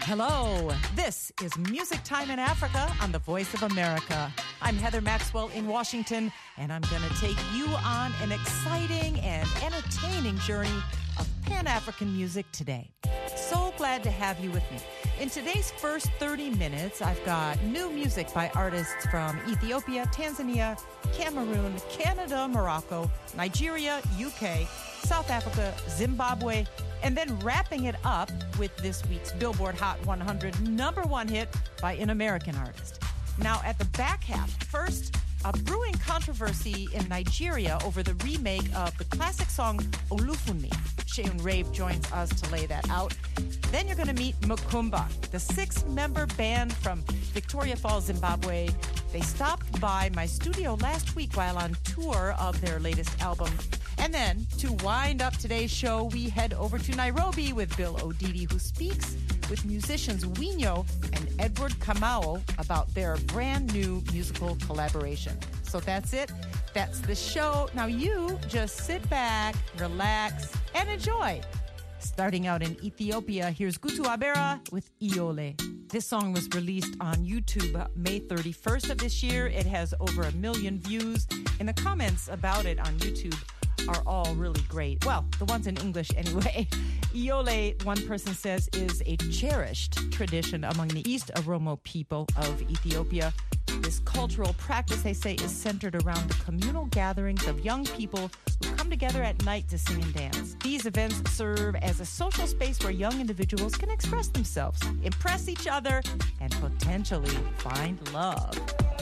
Hello, this is Music Time in Africa on the Voice of America. I'm Heather Maxwell in Washington, and I'm going to take you on an exciting and entertaining journey of Pan-African music today. So glad to have you with me. In today's first 30 minutes, I've got new music by artists from Ethiopia, Tanzania, Cameroon, Canada, Morocco, Nigeria, UK, South Africa, Zimbabwe, and then wrapping it up with this week's Billboard Hot 100 #1 hit by an American artist. Now, at the back half, first, a brewing controversy in Nigeria over the remake of the classic song Olufunmi. Sheun Rave joins us to lay that out. Then you're going to meet Mukumba, the 6-member band from Victoria Falls, Zimbabwe. They stopped by my studio last week while on tour of their latest album. And then, to wind up today's show, we head over to Nairobi with Bill Odidi, who speaks with musicians Wino and Edward Kamau about their brand new musical collaboration. So that's it. That's the show. Now you just sit back, relax, and enjoy. Starting out in Ethiopia, here's Gutu Abera with Iole. This song was released on YouTube May 31st of this year. It has over 1 million views, and the comments about it on YouTube are all really great. Well, the ones in English anyway. Iole, one person says, is a cherished tradition among the East Oromo people of Ethiopia. This cultural practice, they say, is centered around the communal gatherings of young people who come together at night to sing and dance. These events serve as a social space where young individuals can express themselves, impress each other, and potentially find love.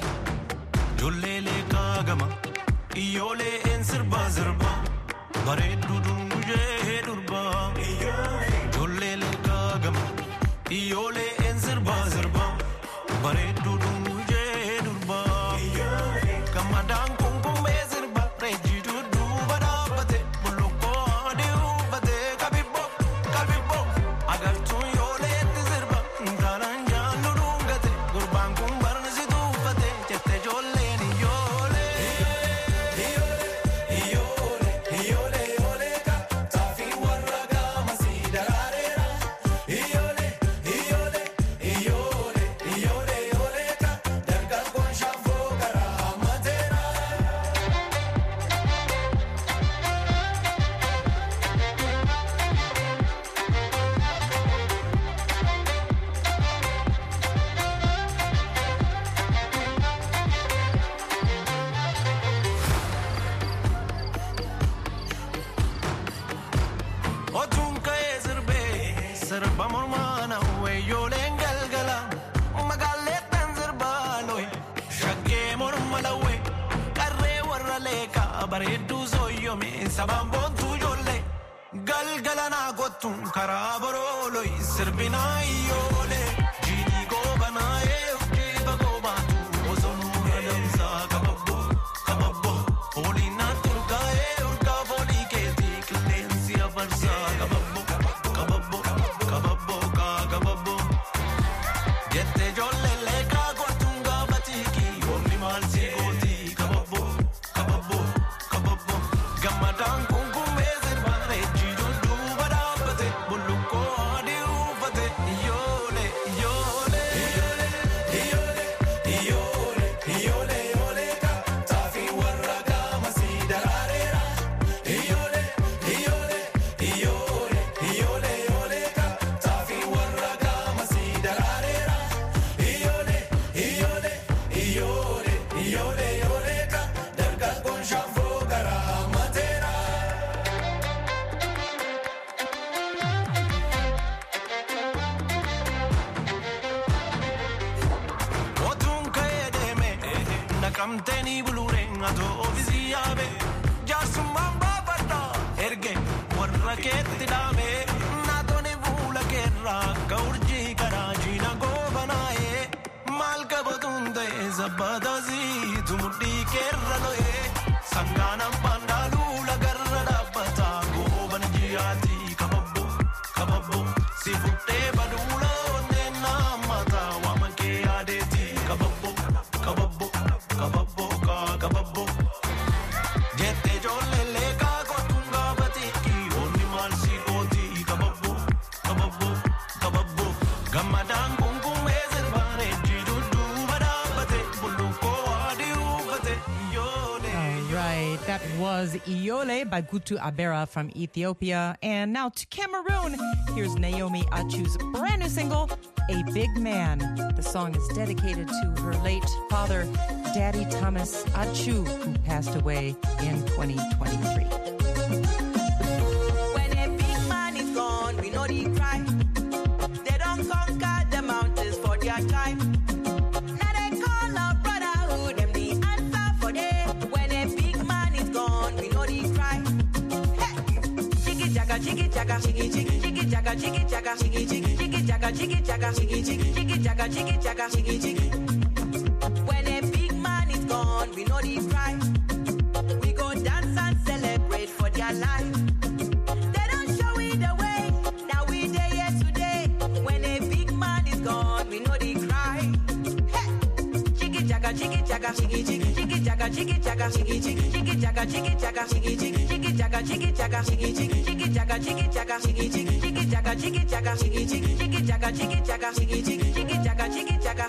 Iole en sirba zirba bare dudungu je durba Iole le kagama Iole en sirba zirba bare dudungu je durba Kamadan kumkum me zirba reji dudu bada bate buloko adiu bate kabibo agar tu iole zirba ngaranja nurungate gurban kumbar zidu bate chete jolle ni Sabambon tu jolle galgalana gotun karabarolo sirbina iole jini go banaye ujiba go batu ozonu alamsa kababbo olina turkae urka boli ke diklensi avarsa kababbo jette jolle le ka gotunga batiki onni malsi goti kababbo Gamadan kumkum mezer bare jido du bada bate buluko adiu bate iole ka tafi warraga masidararera iole ka tafi warraga masidararera iole ka darga kon shafo gara Kamteni bulurenga to oviziabe jasumamba bata erge warraketti dame natone vula kerra gaurji karaji na go banaye malka badunde zabadazi tumudi kerra loe sangana pandalu lagarra dabata go banjiati kababbo sifutte badula nena mata wamake adeti kababbo Jette jolle le ka gotunga batiki onni malsi goti kababbo That was Iole by Gutu Abera from Ethiopia. And now to Cameroon. Here's Naomi Achu's brand new single, A Big Man. The song is dedicated to her late father, Daddy Thomas Achu, who passed away in 2023. When a big man is gone, we know they cry. They don't conquer the mountains for their time. Now they call up brotherhood, them the answer for them. When a big man is gone, we know they cry. Hey! Chiki chaka, chiki chaka, chiki chiki, chiki chaka, chiki chaka, chiki chiki, chiki chaka, chiki chaka, chiki chiki, chiki chaka, chiki chaka, chiki chiki. When a big man is gone, we know they cry. We go dance and celebrate for their life. They don't show it the way. Now we there here today. When a big man is gone, we know they cry. Hey! Chiki chaka, chiki chaka, chiki chiki, chiki chaka, chiki chaka, chiki chiki, chiki chaka, chiki chaka, chiki chiki, chiki chaka, chiki chaka, chiki chiki, chiki chaka, chiki chaka, chiki chiki, chiki chaka, chiki chaka, chiki chiki, chiki chaka, chiki chaka, chiki chiki, chiki chaka, chiki chaka.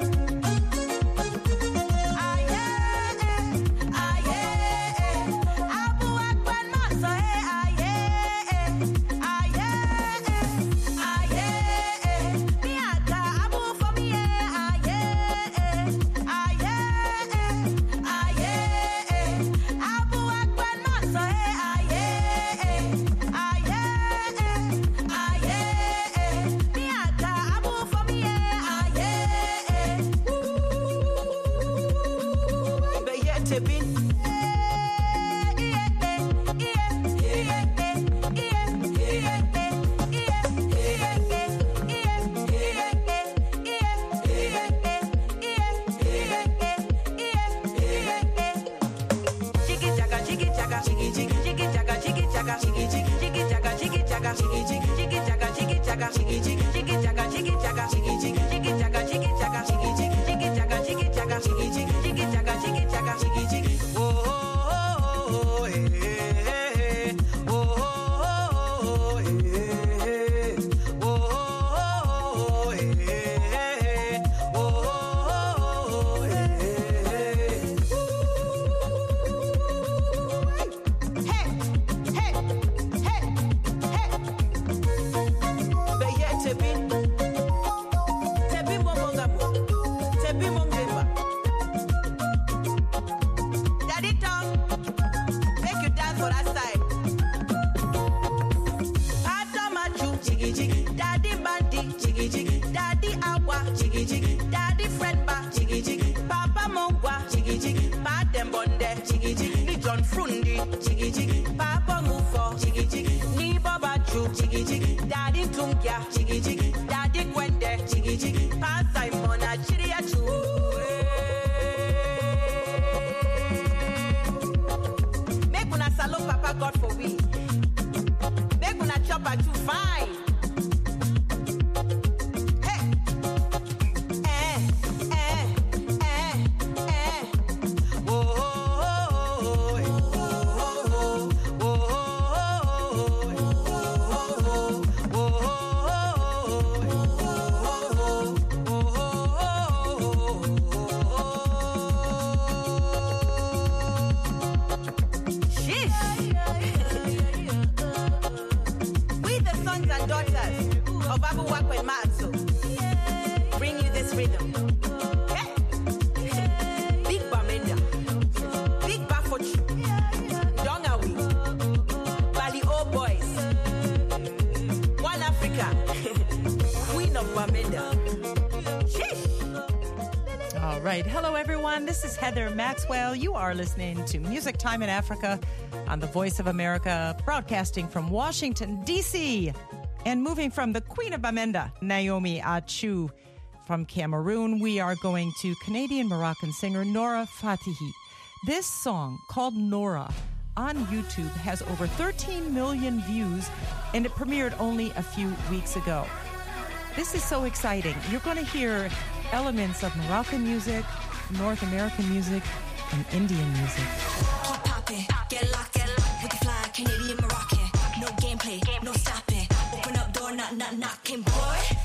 Heather Maxwell. You are listening to Music Time in Africa on the Voice of America, broadcasting from Washington, D.C. And moving from the Queen of Bamenda, Naomi Achu from Cameroon, we are going to Canadian-Moroccan singer Nora Fatihi. This song, called Nora, on YouTube has over 13 million views, and it premiered only a few weeks ago. This is so exciting. You're going to hear elements of Moroccan music, North American music, and Indian music. Keep popping, get locked with the fly Canadian Moroccan. No gameplay, no stopping. Open up door, knock, knocking, boy. I'm a sex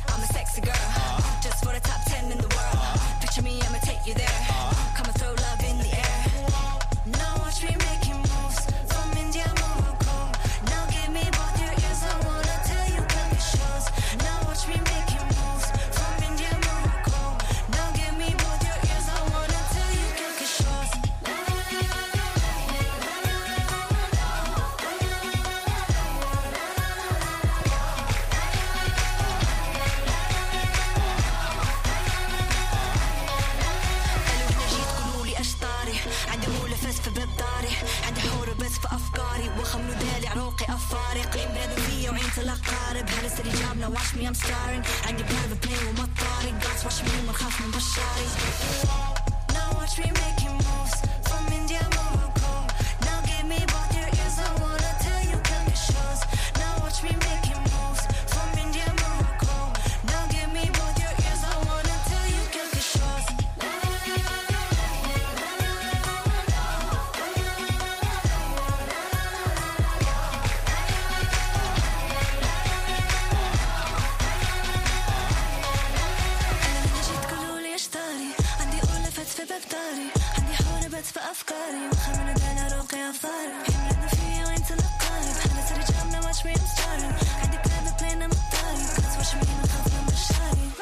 sexy girl. Just for the top 10 in the world. Picture me, I'ma take you there. Come and throw love in the air. Now watch me making moves from India, Morocco. Now give me both your ears, I wanna tell you come shows. Now watch me making moves from India, Morocco. Now give me both your ears, I wanna tell you come shows. عندي مولفات في باب داري عندي حوربات في أفكاري وخمنو دالي عروقي أفارق عين بلادو فيا وعين تلقارب هلا سري جابنا watch me I'm starring عندي private plane وما طارق guys watch me ما نخاف من بشاري Now watch me making moves from India, Morocco Now give me both your ears I wanna tell you come to shows Now watch me making moves from India, Morocco Now give me both your ears I wanna tell you come to shows في بابداري عندي حوربات في أفكاري وخمنو دالي عروقي أفاري حملنا فيا وين تلقاري بحالة سري جابنا watch me I'm starring عندي private plane أنا مطاري guys watch me ما نخاف من بشاري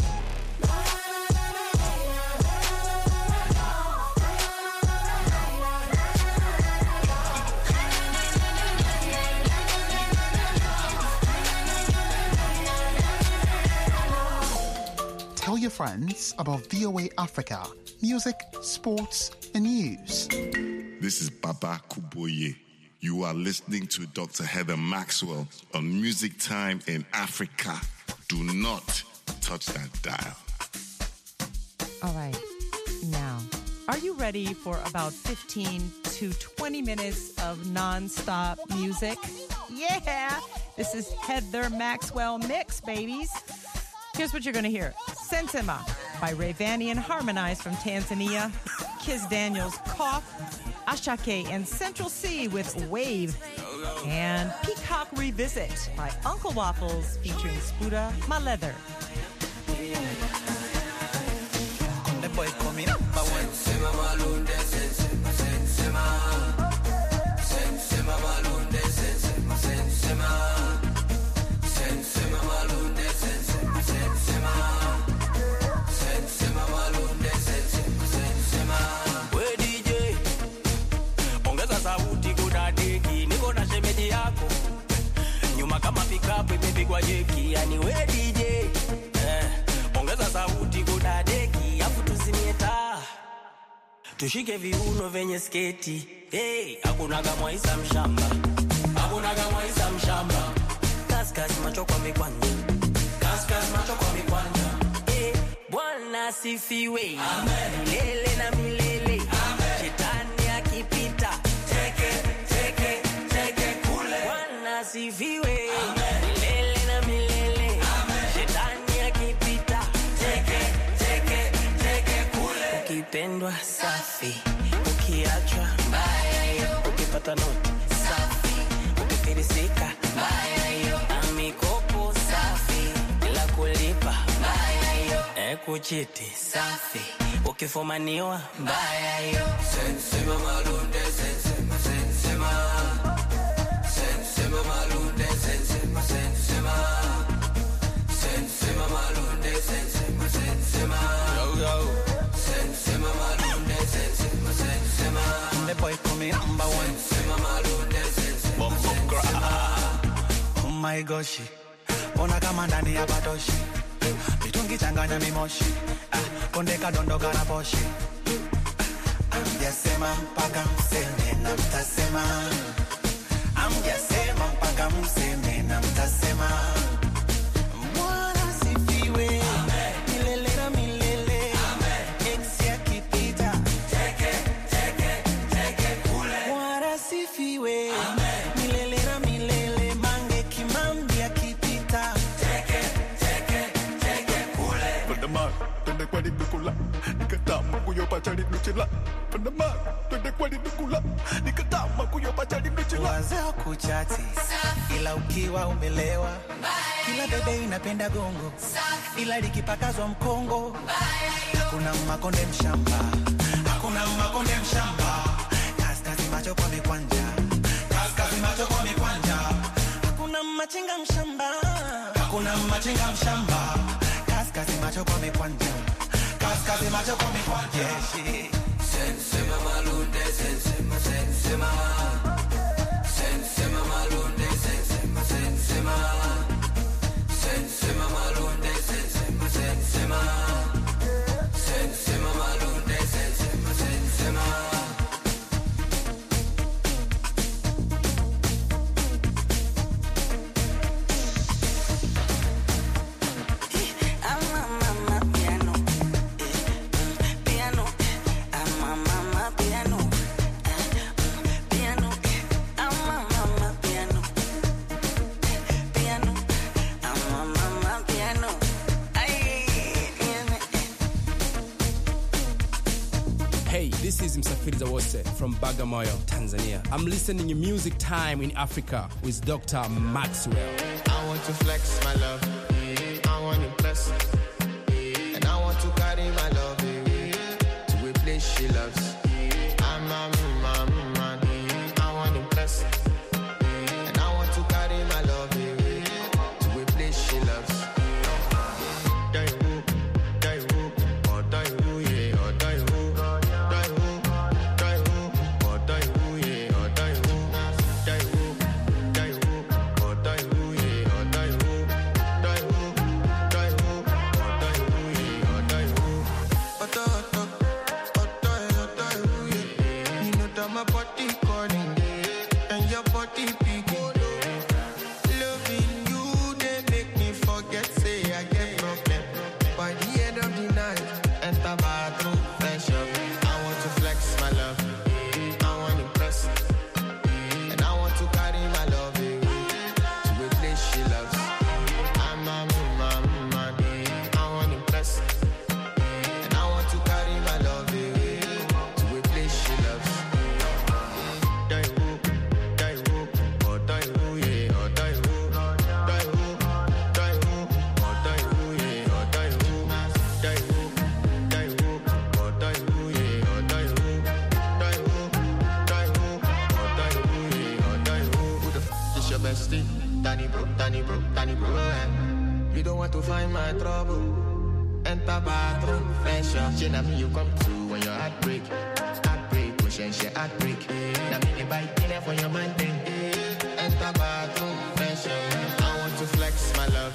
Tell your friends about VOA Africa, music, sports, and news. This is Baba Kuboye. You are listening to Dr. Heather Maxwell on Music Time in Africa. Do not touch that dial. All right. Now, are you ready for about 15 to 20 minutes of non-stop music? Yeah! This is Heather Maxwell Mix, babies. Here's what you're going to hear. Sensema by Rayvanian harmonized from Tanzania. Kiz Daniels, Cough. Ashake and Central C with Wave. And Peacock Revisit by Uncle Waffles featuring Spuda Maleather. The boy coming up, but when Sensema Malunde, Sensema Malunde, Sensema Malunde, Sensema Malunde, Sensema. We DJ, ongeza sauti kuna deki, niko na shemeji yako. Nyuma kama pickup imepigwa jeki, yani we DJ. Ongeza sauti kuna deki, afu tuzimie taa. Tushike viuno venye sketi. Hey, hakuna kama Isa mshamba. Hakuna kama Isa mshamba. Kaskas macho kwa mikwanja. Kaskas macho kwa mikwanja. Bwana sifiwe. Amen. Milele na milele. Amen. Shetani akipita. Teke kule. Bwana sifiwe. Amen. Milele na milele. Amen. Shetani akipita. Teke kule. Ukipendwa safi. Ukiachwa mbaya yo. Ukipata noti safi. Ukifilisika mbaya yo. Amikopo safi. Bila kulipa mbaya yo. Kuchiti safi. Ukifumaniwa mbaya yo. Sensema Malunde, Sensema Malunde, Sensema Malunde, Sensema yo yo. Sensema Malunde, Sensema. The boy coming number one. Sensema Malunde, Sensema. Oh my gosh. Ona kama ndani ya batoshi. Mitungi changanya mimoshi. Kondeka dondoka na poshi. Amjasema mpaka mseme na mtasema. Amjasema mpaka mseme na mtasema. Bwana sifiwe. Milele na milele. Ex yakipita. Teke kule. Bwana sifiwe. Milele na milele. Mange kimambi yakipita. Teke kule. Pandamar, twende kwa dukula. Nikatama kuyopa chali mchila. Pandamar, twende kwa dukula. Nikatama kuyopa chali mchila. Wazee kuchati. Ila ukiwa umelewa. Kila bebe inapenda gongo, ila likipakazwa mkongo. Hakuna makonde mshamba, hakuna makonde mshamba. Kaskazi macho kwa mikwanja, kaskazi macho kwa mikwanja. Hakuna machinga mshamba, hakuna machinga mshamba. Kaskazi macho kwa mikwanja, kaskazi macho kwa mikwanja. Sense mama lunde, sense ma, sense ma. Sense mama lunde, sense ma, sense ma. Sense mama lunde, sense ma, sense ma. Sense mama lunde, sense ma, sense ma. This is Msafiri Zawose from Bagamoyo, Tanzania. I'm listening to Music Time in Africa with Dr. Maxwell. I want to flex my love, I want to impress, and I want to carry my love to a place she loves. I'm a man, I want to impress, and I want to carry my love to a place she loves. You don't want to find my trouble. Enter bathroom, fresh up. She na me you come to when your heartbreak. Heartbreak, push and she heartbreak. Na me the bike dinner for your man then. Enter bathroom, fresh up. I want to flex my love,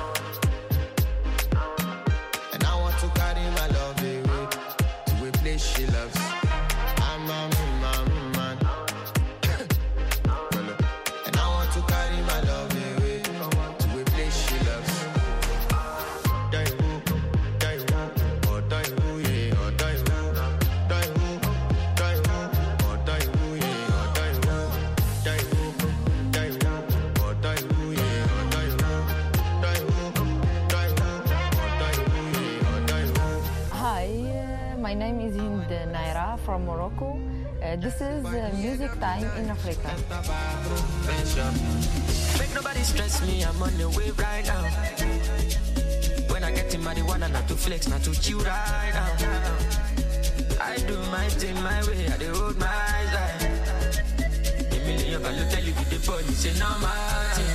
and I want to carry my love away to a place she loves. I'm a man, and I want to carry my love away to a place she loves. My name is Hind Naira from Morocco. This is Music Time in Africa. Make nobody stress me, I'm on the way right now. When I get in marijuana, not to flex, not to chill right now. I do my thing my way, I do hold my side. A million can tell you with the police, say no matter.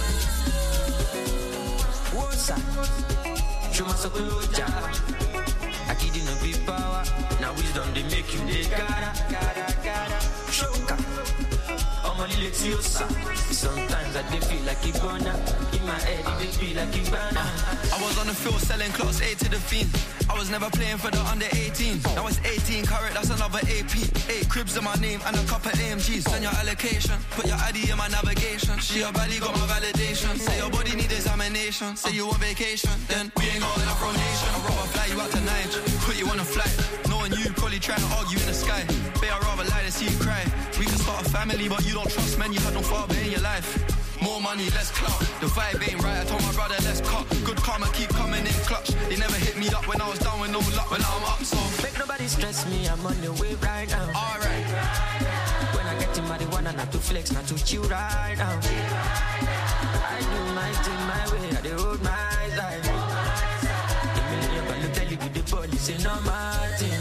What's up? Show my soul, I kid you no big power. Now wisdom they make you they gotta. Shoka. I'm a little tiosa. Sometimes I they feel like Ibona. In my head they feel like Ibana. I was on the field selling class A to the fiend. I was never playing for the under 18. Now it's 18 carat, that's another AP. 8 cribs in my name and a couple AMGs. Send your allocation, put your ID in my navigation. She your body got my validation. Say your body need examination. Say you on vacation, then we ain't got enough rotation. I'd rather fly you out to Niger, put you on a flight. Knowing you probably trying to argue in the sky. But I'd rather lie than see you cry. We can start a family, but you don't trust men. You had no father in your life. More money, less clout. The vibe ain't right, I told my brother, let's cut. Good karma keep coming in clutch. They never hit me up when I was down with no luck. When I'm up, so make nobody stress me, I'm on the way right now. Alright. When I get in marijuana, not to flex, not to chill right now. I do my thing my way, I dey hold my side. The million can look tell you with the police, say no Martin.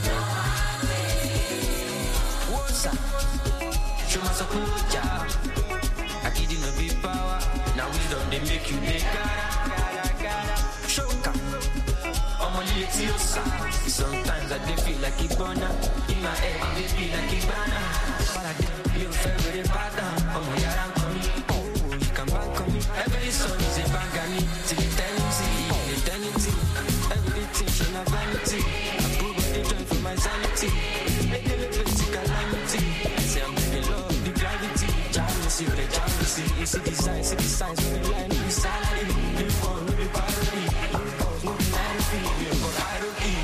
What's up? Show my support, yeah. I kid you no big power. Now wisdom they make you dey gotta. Shoka. I'm only a tiosa. Sometimes I dey feel like Ibona. In my head, they feel like Ibana. But I did your favorite pattern. I'm on your coming. Oh, you can bank on me. Every song is a bang on me. Till eternity. Everything should have vanity. I prove what they join for my sanity. Make them a basic calamity. Say I'm living love, the gravity. Jealousy, the jealousy. You see the signs, when you line with the salary. You want to be parody. Cause no penalty, you got hierarchy.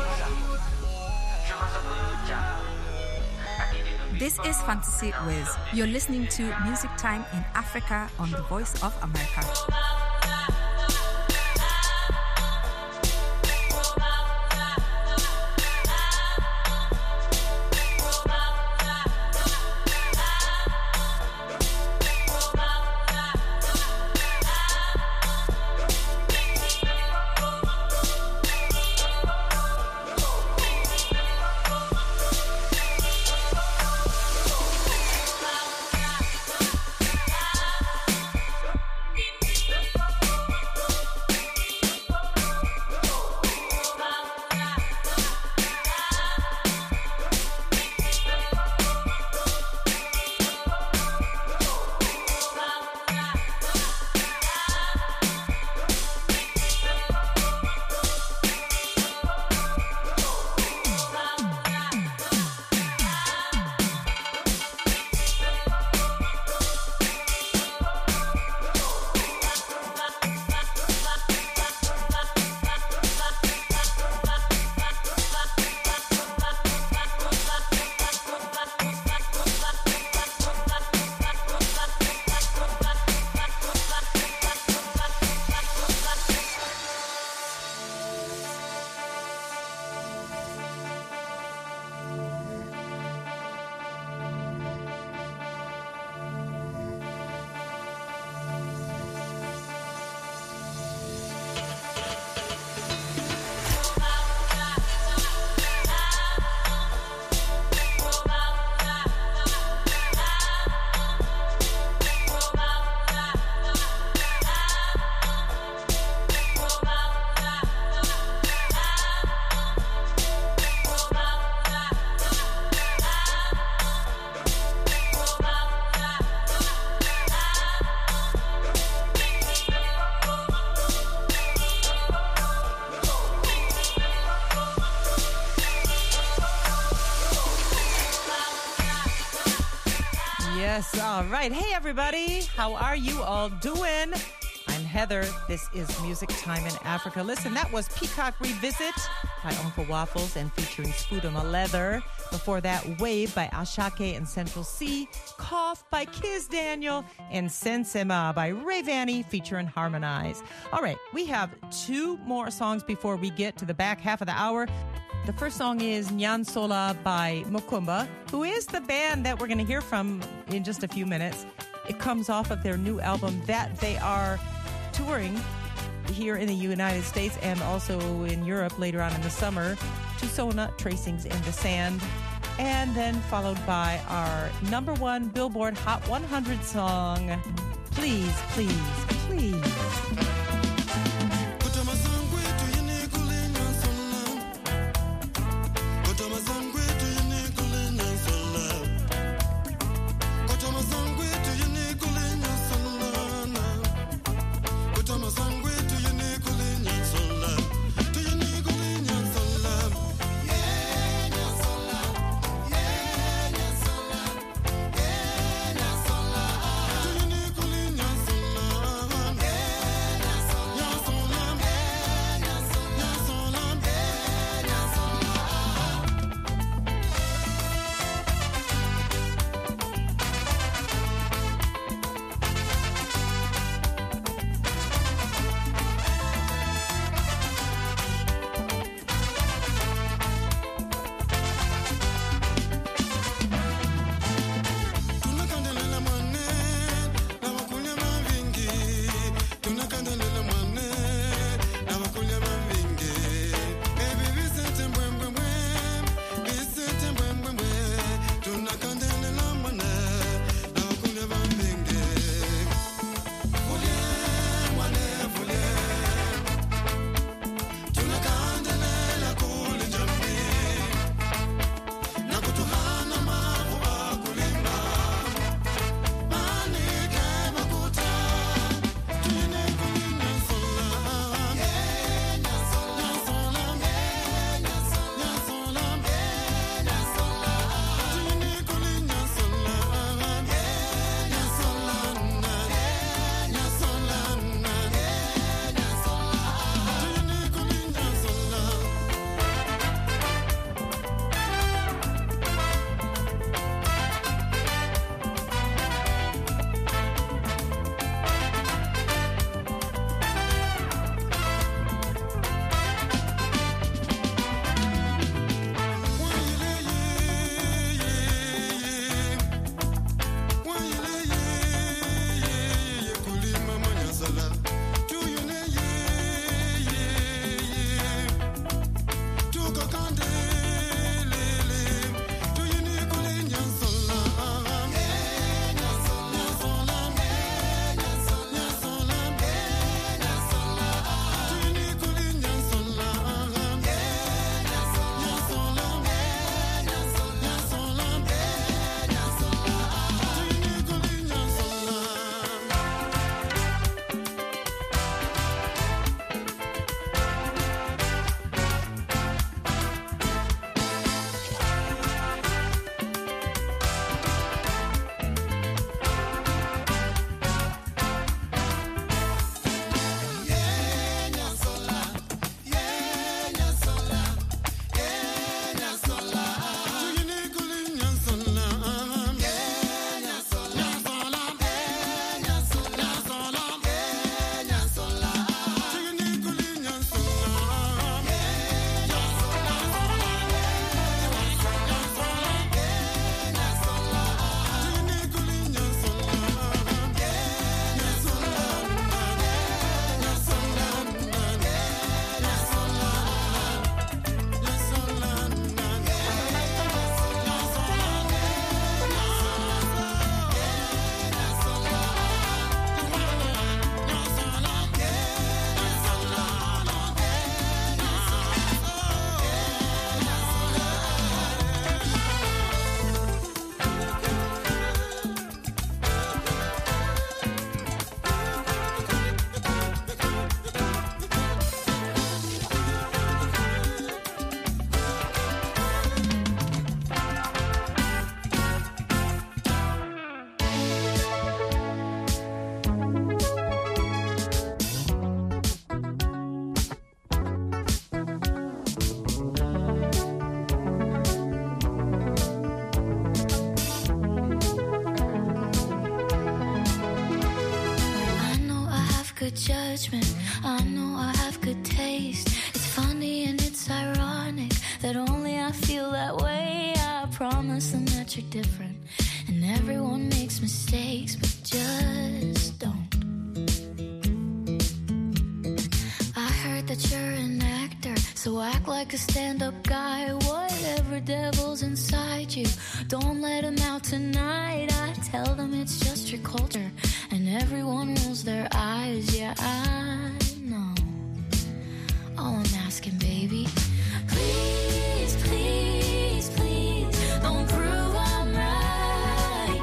This is Fantasy Wiz. You're listening to Music Time in Africa on the Voice of America. Yes, all right. Hey, everybody. How are you all doing? I'm Heather. This is Music Time in Africa. Listen, that was Peacock Revisit by Uncle Waffles and featuring Spudama Leather. Before that, Wave by Ashake and Central C. Cough by Kiz Daniel. And Sensema by Ray Vanny featuring Harmonize. All right, we have two more songs before we get to the back half of the hour. The first song is Nyansola by Mukumba, who is the band that we're going to hear from in just a few minutes. It comes off of their new album that they are touring here in the United States and also in Europe later on in the summer. Tusona, Tracings in the Sand. And then followed by our number one Billboard Hot 100 song, Please, Please, Please. judgment. I know I have good taste. It's funny and it's ironic that only I feel that way. I promise them that you're different, and everyone makes mistakes, but just don't. I heard that you're an actor, so act like a stand-up guy. Whatever devil's inside you, don't let him out tonight. I tell them it's just your culture, and everyone rolls their eyes. Yeah, I know. All I'm asking, baby, please, please, please, don't prove I'm right.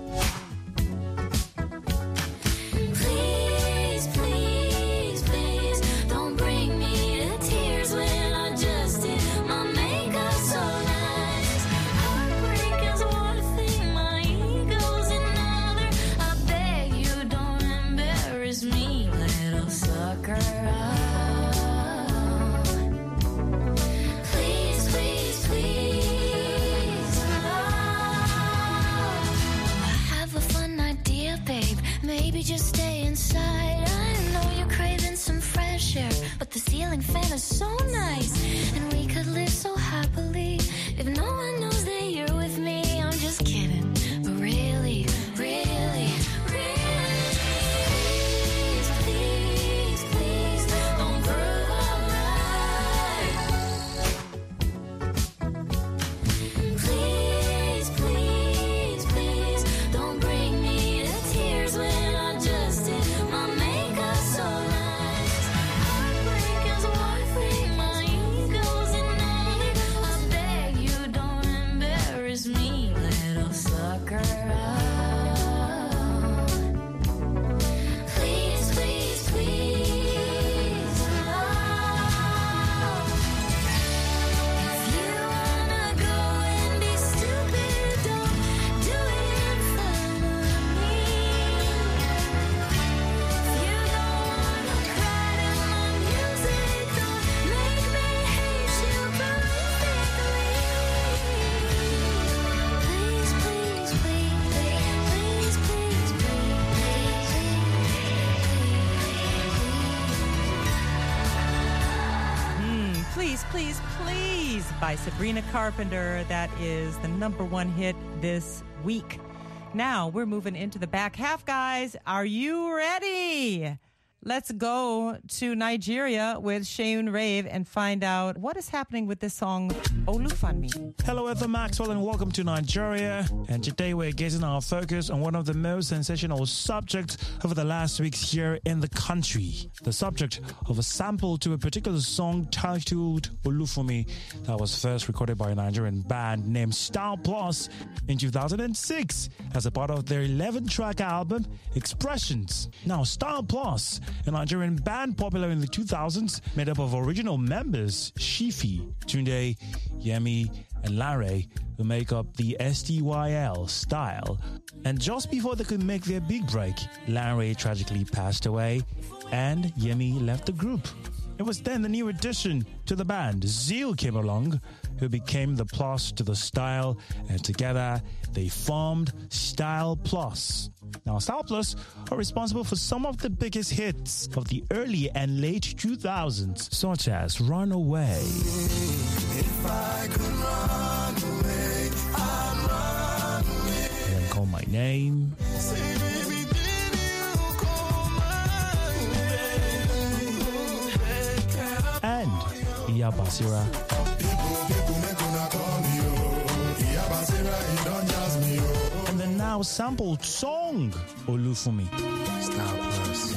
Please, please, please, don't bring me to tears when I just did my makeup so nice. Heartbreak is one thing, my ego's another. I beg you, don't embarrass me, little sucker. Please, please, please. I have a fun idea, babe. Maybe just stay inside. I know you're craving some fresh air, but the ceiling fan is so nice, and we could live so happily if no one knows that you're with me. I'm just kidding, but really, really, really, please, please, don't prove I'm right. Please, please, please, don't bring me to tears when I just did my makeup so nice. Heartbreak is one thing, my ego's another. I beg you, don't embarrass me, little sucker. Please, please, please. If you wanna go and be stupid, don't do it in front of me. If you don't wanna cry to my music, don't make me hate you perfectly. Please, please, please, please, please, Please, Please, Please by Sabrina Carpenter. That is the #1 hit this week. Now we're moving into the back half, guys. Are you ready? Let's go to Nigeria with Sheun Rave and find out what is happening with this song, Olufanmi. Hello, Heather Maxwell, and welcome to Nigeria. And today we're getting our focus on one of the most sensational subjects over the last weeks here in the country. The subject of a sample to a particular song titled Olufunmi that was first recorded by a Nigerian band named Style Plus in 2006 as a part of their 11-track album, Expressions. Now, Style Plus, a Nigerian band popular in the 2000s, made up of original members Shifi, Tunde, Yemi, and Larry, who make up the STYL style. And just before they could make their big break, Larry tragically passed away and Yemi left the group. It was then the new addition to the band, Zeal, came along, who became the plus to the style, and together they formed Style Plus. Now, Style Plus are responsible for some of the biggest hits of the early and late 2000s, such as Run Away. If I could run away, I'd run away. Then Call My Name. Say, baby, did you call my name? And Iya Basira. And the now sampled song, Olufunmi. Style Plus.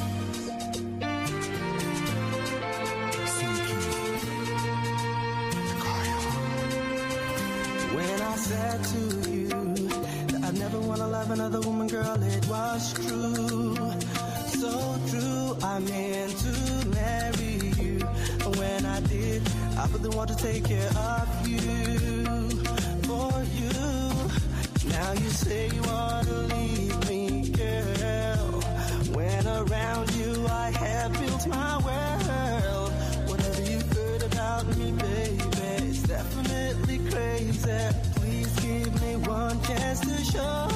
When I said to you that I never want to love another woman, girl, it was true. So true, I meant to marry you. When I did, I really want to take care of you. For you. Now you say you want to leave me, girl. When around you I have built my world. Whatever you heard about me, baby, it's definitely crazy. Please give me one chance to show.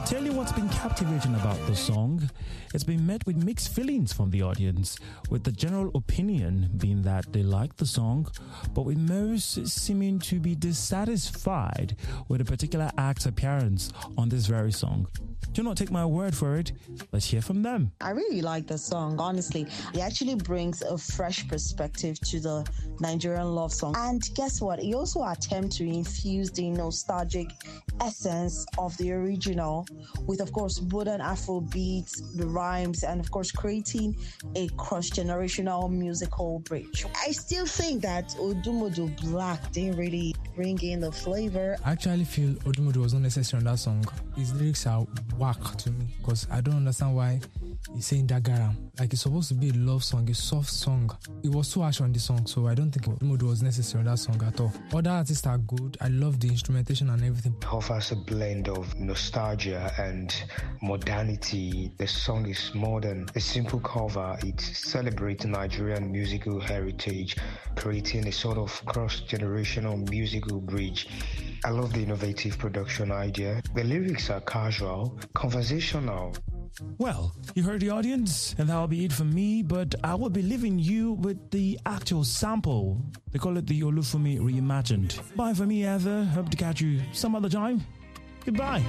Tell you what's been captivating about the song. It's been met with mixed feelings from the audience, with the general opinion being that they like the song, but with most seeming to be dissatisfied with a particular act's appearance on this very song. Do not take my word for it. Let's hear from them. I really like the song, honestly. It actually brings a fresh perspective to the Nigerian love song. And guess what? It also attempts to infuse the nostalgic essence of the original with, of course, modern Afro beats, the rhymes, and, of course, creating a cross-generational musical bridge. I still think that Odumodu Black didn't really bring in the flavor. I actually feel Odumodu was not necessary on that song. His lyrics are whack to me because I don't understand why he's saying Dagaram. Like, it's supposed to be a love song, a soft song. It was too harsh on the song, so I don't think Odumodu was necessary on that song at all. Other artists are good. I love the instrumentation and everything. It offers a blend of nostalgia and modernity. The song is more than a simple cover. It celebrates Nigerian musical heritage, creating a sort of cross-generational musical bridge. I love the innovative production idea. The lyrics are casual, conversational. Well, you heard the audience, and that'll be it for me, but I will be leaving you with the actual sample. They call it the Olufumi Reimagined. Bye for me, Heather. Hope to catch you some other time. Goodbye.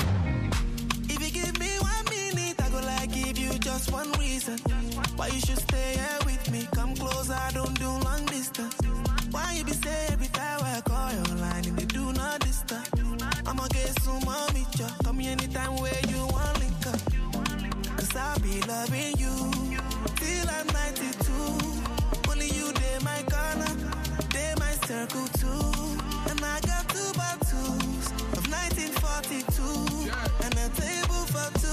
If you give me 1 minute, I go like give you just one reason why you should stay here with me. Come closer, I don't do long distance. Why you be say every time I call your line and they do not disturb? I'ma get some more with you. Come here anytime where you want link up. Cause I'll be loving you till I'm 92. Only you, they my corner, they my circle too. And I got 2 bottles of 1942 and a table for 2.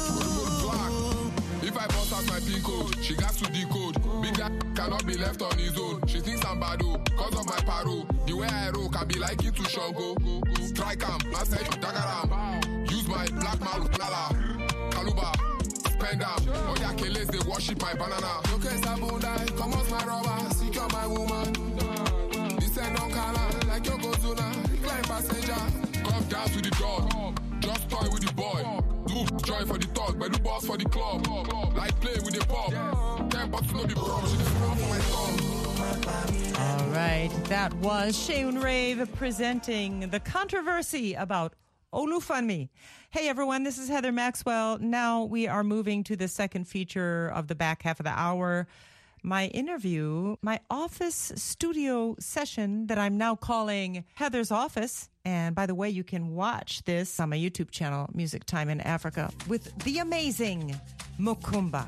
If I bust out my pin code, she got to decode. Big guy cannot be left on his own. She thinks I'm bad, cause of my paro. The way I roll can be like it to Shango. Strike am, last night Dagaram. Use my black mouth, Lala, Kaluba, spend am. All the Akeles, they worship my banana. Okay, Sabunda, come on my rubber, secure my woman. This ain't no color, like Yokozuna. Recline passenger, come down to the door. Just toy with the boy. Do joy for the talk, but do boss for the club. Like play with the pop. 10 bucks no be broke, she just run for my song. All right, that was Seun Rave presenting the controversy about Olufumi. Hey everyone, this is Heather Maxwell. Now we are moving to the second feature of the back half of the hour. My interview, my office studio session that I'm now calling Heather's Office. And by the way, you can watch this on my YouTube channel, Music Time in Africa, with the amazing Mukumba.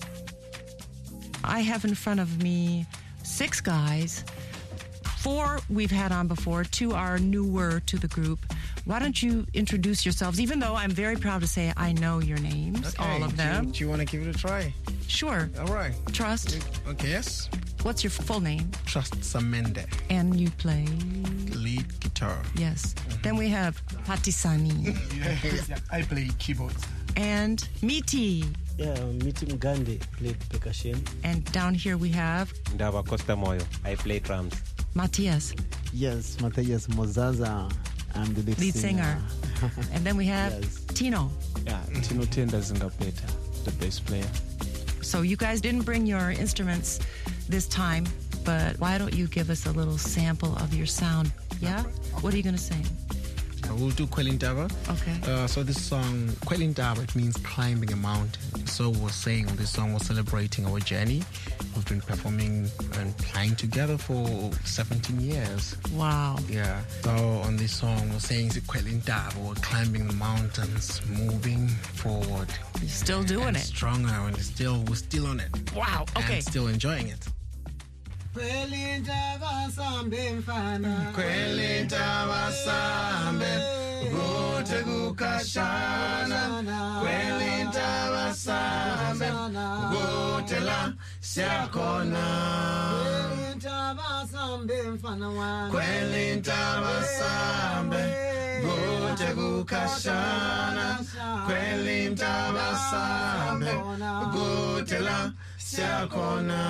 I have in front of me 6 guys. 4 we've had on before, 2 are newer to the group. Why don't you introduce yourselves, even though I'm very proud to say I know your names, okay. all of them. Do you want to give it a try? Sure. All right. Trust. Okay, yes. What's your full name? Trust Samende. And you play? Lead guitar. Yes. Then we have Patisani. Yeah, I play keyboards. And Miti. Yeah, Miti Mugande, play percussion. And down here we have Ndava Costa Moyo. I play drums. Matthias. Yes, Matthias Mozaza. I'm the lead singer. And then we have Tino. Yeah, Tino Tendazingapeta, the bass player. So you guys didn't bring your instruments this time, but why don't you give us a little sample of your sound? Yeah? What are you going to sing? We'll do Kwelintaba. Okay. So this song, Kwelintaba, it means climbing a mountain. So we're saying on this song, we're celebrating our journey. We've been performing and playing together for 17 years. Wow. Yeah. So on this song, we're saying Kwelintaba, we're climbing the mountains, moving forward. You're still doing it. Stronger, and we're still on it. Wow. Okay. And still enjoying it. Kwelintaba sambe mfana Kwelintaba sambe Gote kukashana Kwelintaba sambe Gote la siakona Kwelintaba sambe mfana wana Kwelintaba sambe Gote kukashana Kwelintaba sambe Gote la siakona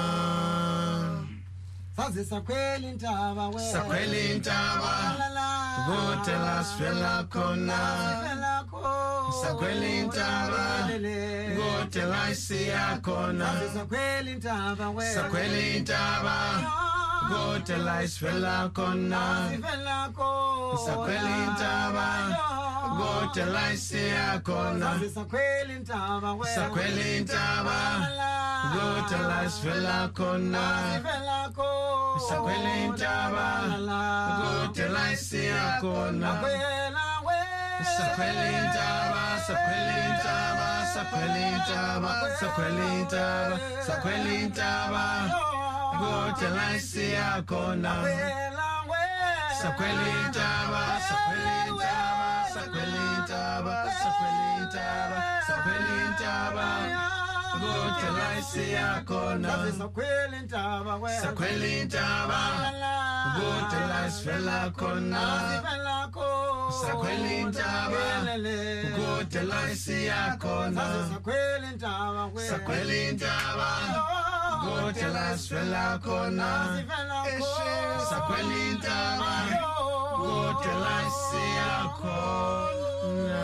Sakwelintaba Sakwelintaba Gote la swela kona sakweli ntaba ngotela isiyakona sakweli ntaba ngotela isifela kona sakweli ntaba ngotela isiyakona sakweli ntaba ngotela isifela kona sakweli ntaba ngotela isiyakona sakweli ntaba sakweli ntaba sakweli ntaba sakweli ntaba sakweli ntaba ngotela isiyakona sakweli ntaba sakweli ntaba sakweli ntaba sakweli ntaba sakweli ntaba ngotela isiyakona sakweli ntaba ngotela isifela kona sakweli ntaba ngotela isiyakona sakweli ntaba ngotela isifela kona sakweli ntaba ngotela isiyakona.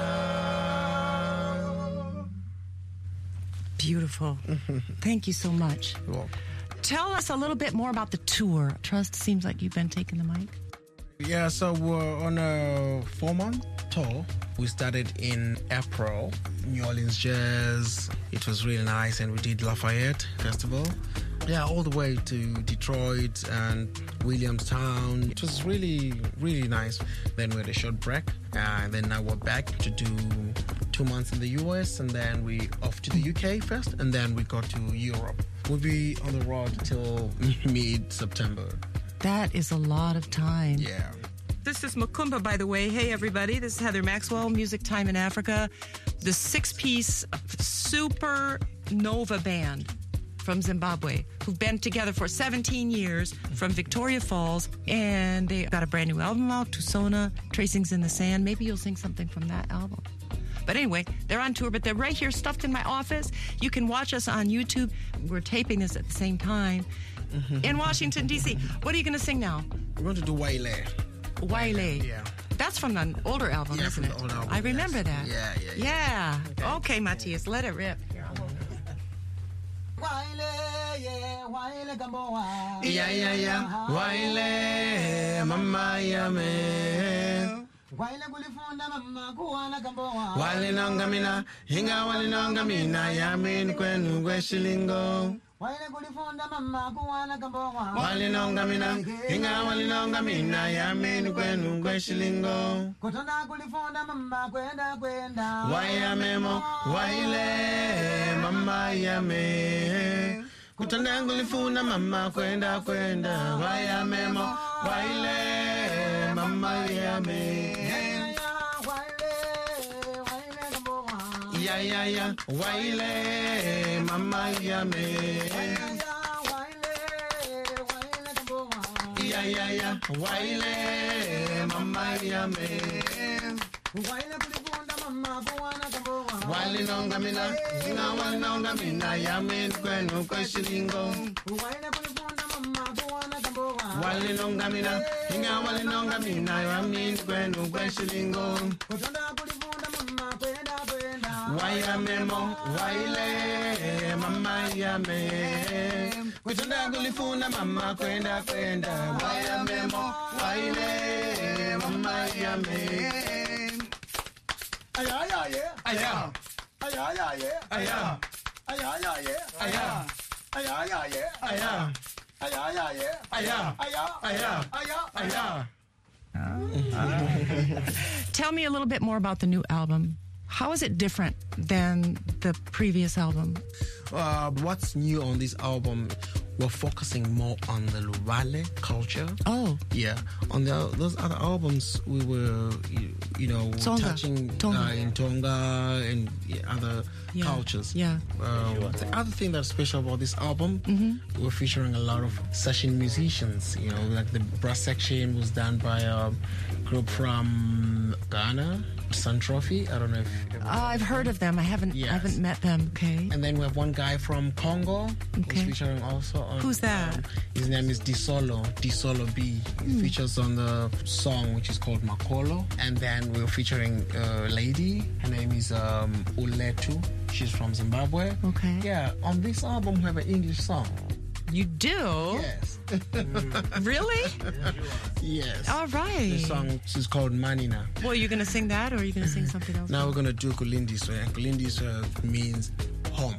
Beautiful. Thank you so much. You're welcome. Tell us a little bit more about the tour. Trust, seems like you've been taking the mic. Yeah, so we're on a 4-month tour. We started in April, New Orleans Jazz. It was really nice, and we did Lafayette Festival. Yeah, all the way to Detroit and Williamstown. It was really, really nice. Then we had a short break, and then now we're back to do 2 months in the US, and then we off to the UK first, and then we go to Europe. We'll be on the road till mid-September. That is a lot of time. Yeah. This is Makumba, by the way. Hey, everybody. This is Heather Maxwell, Music Time in Africa. The 6-piece Supernova Band from Zimbabwe, who've been together for 17 years from Victoria Falls, and they got a brand new album out, Tusona, Tracings in the Sand. Maybe you'll sing something from that album. But anyway, they're on tour, but they're right here stuffed in my office. You can watch us on YouTube. We're taping this at the same time in Washington, D.C. What are you going to sing now? We're going to do Waile. Waile. Yeah. That's from an older album, Yeah, isn't from it? the old album, I remember yes. that. Yeah. Okay, Matthias, let it rip. Yeah. Waile, mama yame. Wale nonga mina, hinga wale nonga mina, yamin kwenu gweshilingo. Wale nonga mina, hinga wale nonga mina, yamin kwenu gweshilingo. Wayamemo, waile, mama yame. Kutonda ngulifuna mama kwenda wayamemo, waile, mama yame. Yeah, waile, mama yame. Yeah, waile, mama yame. Wale nonga mina, inga wale nonga mina, yamin kwenu kweshilingo. Wale nonga mina, inga wale nonga mina, yamin kwenu kweshilingo. Wayamemo, waile, mama yame. Kutonda gulifuna mama kwenda. Wayamemo, waile, mama yame. Tell me a little bit more about the new album. How is it different than the previous album? What's new on this album? We're focusing more on the Luwale culture. Oh. Yeah. On those other albums, we were, touching in Tonga and other cultures. Yeah. The other thing that's special about this album, we're featuring a lot of session musicians. Like the brass section was done by group from Ghana, Sun Trophy. I don't know if I've heard of them. I haven't met them. Okay. And then we have one guy from Congo. Okay. Who's featuring also on. Who's that? His name is Disolo B. He features on the song which is called Makolo. And then we're featuring a lady. Her name is Uletu. She's from Zimbabwe. Okay. Yeah. On this album, we have an English song. You do? Yes. Really? Yes. All right. The song is called Manina. Well, you're going to sing that, or are you going to sing something else? Now we're going to do Kulindiswe. And Kulindiswe means home.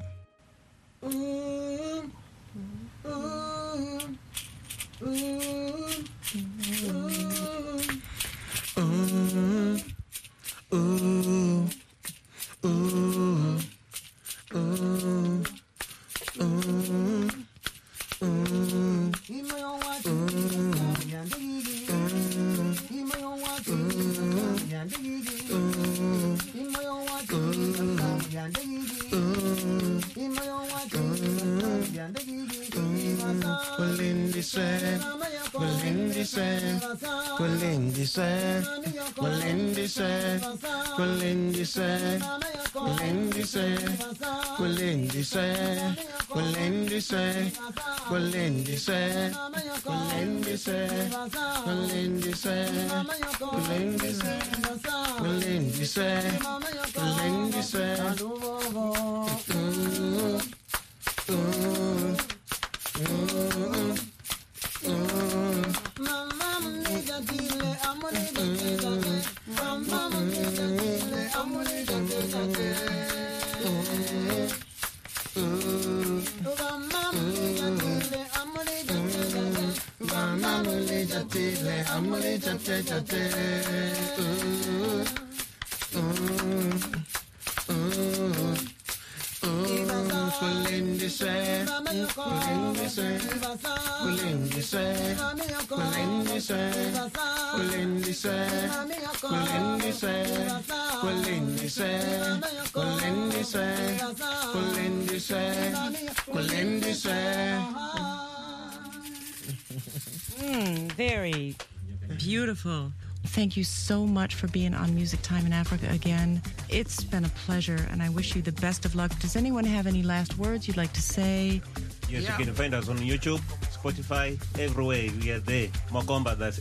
Very beautiful. Thank you so much for being on Music Time in Africa again. It's been a pleasure, and I wish you the best of luck. Does anyone have any last words you'd like to say? Yes, you can find us on YouTube, Spotify, everywhere. We are there. Mokomba, that's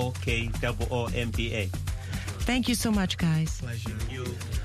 MOKOOMPA. Thank you so much, guys. Pleasure. You.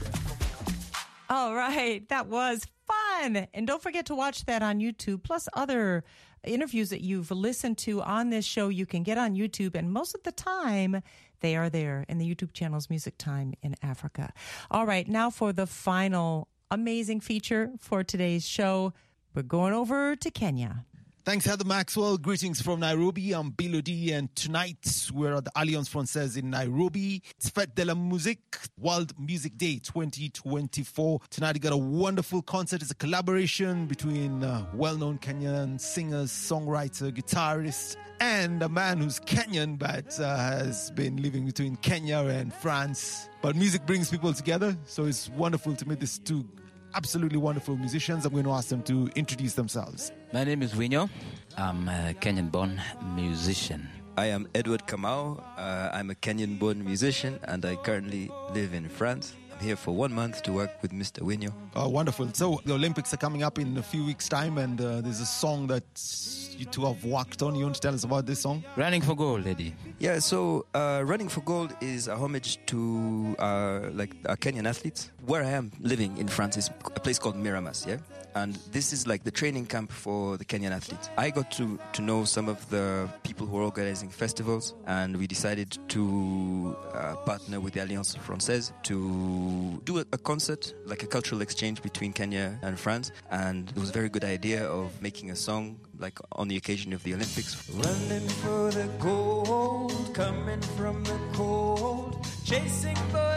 All right, that was fun. And don't forget to watch that on YouTube, plus other interviews that you've listened to on this show you can get on YouTube, and most of the time they are there in the YouTube channel's Music Time in Africa. All right, now for the final amazing feature for today's show. We're going over to Kenya. Thanks, Heather Maxwell. Greetings from Nairobi. I'm Bilodi, and tonight we're at the Alliance Francaise in Nairobi. It's Fête de la Musique, World Music Day 2024. Tonight we got a wonderful concert. It's a collaboration between well-known Kenyan singers, songwriter, guitarist, and a man who's Kenyan but has been living between Kenya and France. But music brings people together, so it's wonderful to meet these two absolutely wonderful musicians. I'm going to ask them to introduce themselves. My name is Winyo. I'm a Kenyan-born musician. I am Edward Kamau. I'm a Kenyan-born musician, and I currently live in France. I'm here for 1 month to work with Mr. Winyo. Oh, wonderful. So the Olympics are coming up in a few weeks' time, and there's a song that you two have worked on. You want to tell us about this song? Running for Gold, Eddie. Yeah, so Running for Gold is a homage to our Kenyan athletes. Where I am living in France is a place called Miramas, yeah? And this is like the training camp for the Kenyan athletes. I got to know some of the people who are organizing festivals, and we decided to partner with the Alliance Francaise to do a concert, like a cultural exchange between Kenya and France. And it was a very good idea of making a song like on the occasion of the Olympics. Running for the gold, coming from the cold, chasing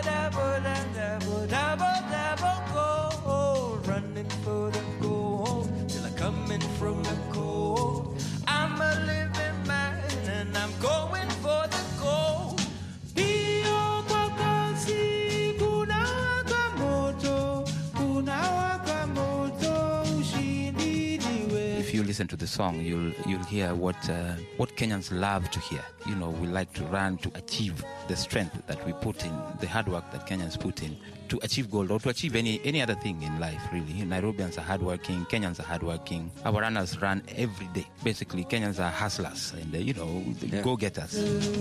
gold, running for the gold, till I'm coming from the cold. I'm a living man and I'm going for the gold. listen to the song, you'll hear what Kenyans love to hear. You know, we like to run to achieve the strength that we put in, the hard work that Kenyans put in to achieve gold or to achieve any other thing in life, really. Nairobians are hardworking, Kenyans are hardworking. Our runners run every day. Basically, Kenyans are hustlers and, go-getters.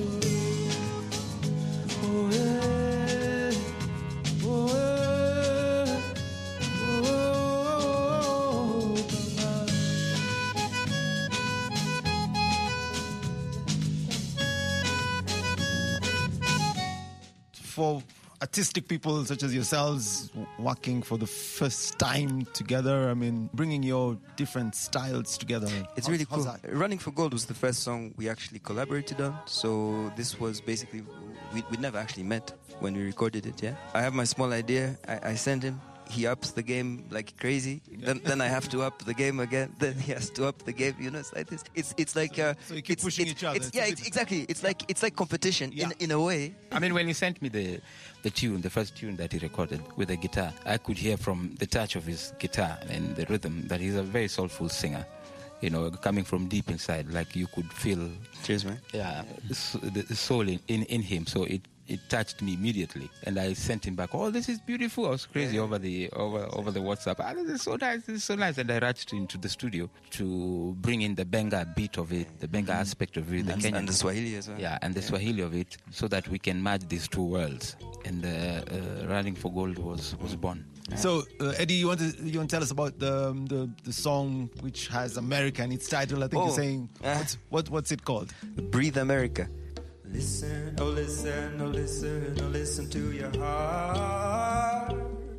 For artistic people such as yourselves working for the first time together, I mean, bringing your different styles together. It's really cool. Running for Gold was the first song we actually collaborated on. So this was basically, we never actually met when we recorded it, yeah? I have my small idea. I send him. He ups the game like crazy. Then I have to up the game again. Then he has to up the game. You know, it's like this. It's like so you keep pushing each other. Exactly. It's like competition in a way. I mean, when he sent me the tune, the first tune that he recorded with the guitar, I could hear from the touch of his guitar and the rhythm that he's a very soulful singer. You know, coming from deep inside, like you could feel. Cheers, man. Yeah, the soul in him. So it touched me immediately, and I sent him back. Oh, this is beautiful! I was crazy over the WhatsApp. This is so nice. This is so nice. And I rushed into the studio to bring in the Benga beat of it, the Benga aspect of it, the Kenyan and the Swahili as well. Yeah, and the Swahili of it, so that we can merge these two worlds. And Running for Gold was born. So, Eddie, you want to tell us about the song which has America in its title? I think you're saying what's it called? Breathe America. Listen, oh listen, oh listen, oh listen to your heart.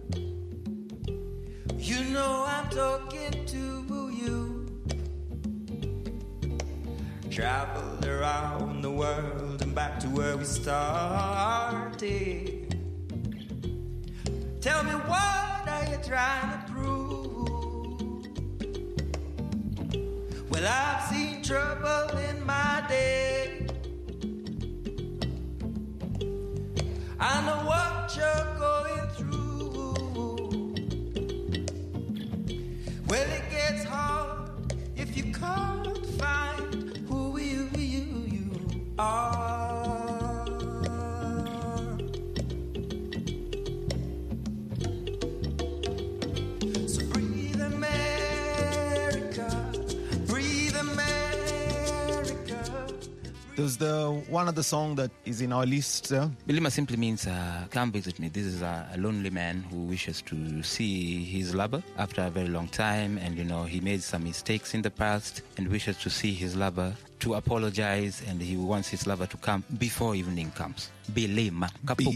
You know I'm talking to you. Traveled around the world and back to where we started. Tell me, what are you trying to prove? Well, I've seen trouble in my day. I know what you're going through. Well, it gets hard if you can't find who you are. So breathe America, breathe America. There's one other song that is in our list. Bilima simply means come visit me. This is a lonely man who wishes to see his lover after a very long time, and he made some mistakes in the past and wishes to see his lover, to apologize, and he wants his lover to come before evening comes. Bilima.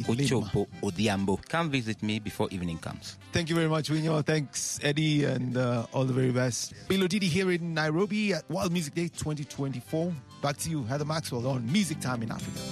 Come visit me before evening comes. Thank you very much, Winyo. Thanks, Eddie, and all the very best. Bilo Didi here in Nairobi at World Music Day 2024. Back to you, Heather Maxwell, on Music Time in Africa.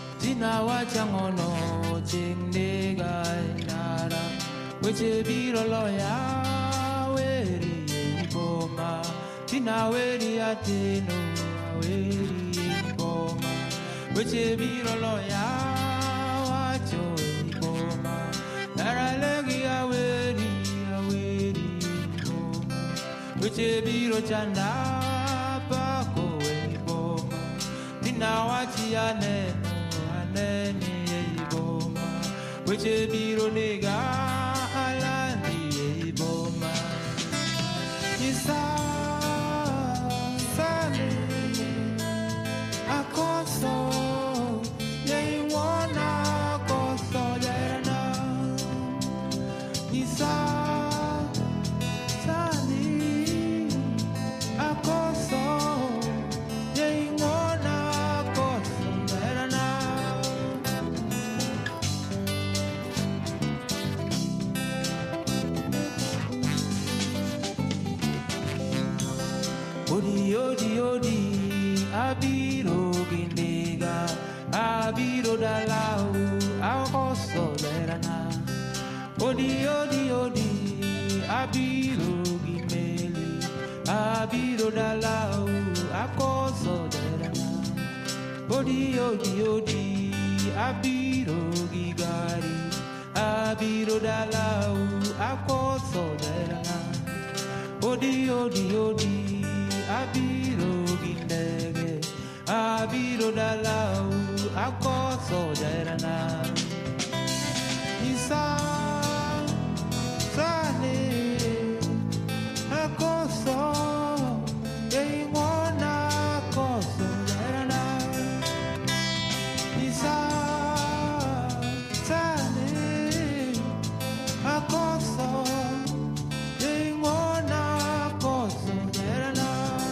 Abiro gindiga, abiro dalau, akoso lerana. Odi, odi, odi, abiro gimeli, abiro dalau, akoso lerana. Odi, odi, odi, abiro gigari, abiro dalau, akoso lerana. Odi, odi, odi, abiro gindege abiro dalau akoso jairana isa sane akoso deingona akoso jairana isa sane akoso deingona akoso jairana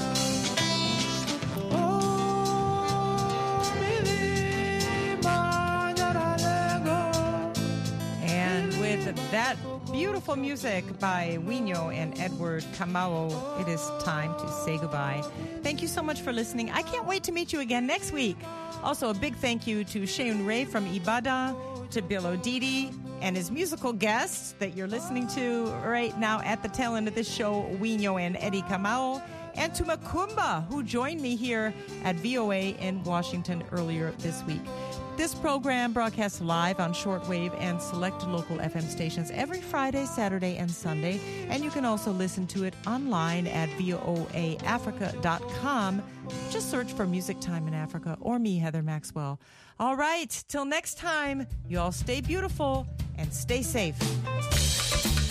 that beautiful music by Wino and Edward Kamau, it is time to say goodbye. Thank you so much for listening. I can't wait to meet you again next week. Also, a big thank you to Sheun Ray from Ibadan, to Bill Odidi, and his musical guests that you're listening to right now at the tail end of this show, Wino and Eddie Kamau, and to Makumba, who joined me here at VOA in Washington earlier this week. This program broadcasts live on shortwave and select local FM stations every Friday, Saturday, and Sunday. And you can also listen to it online at voaafrica.com. Just search for Music Time in Africa or me, Heather Maxwell. All right, till next time, you all stay beautiful and stay safe.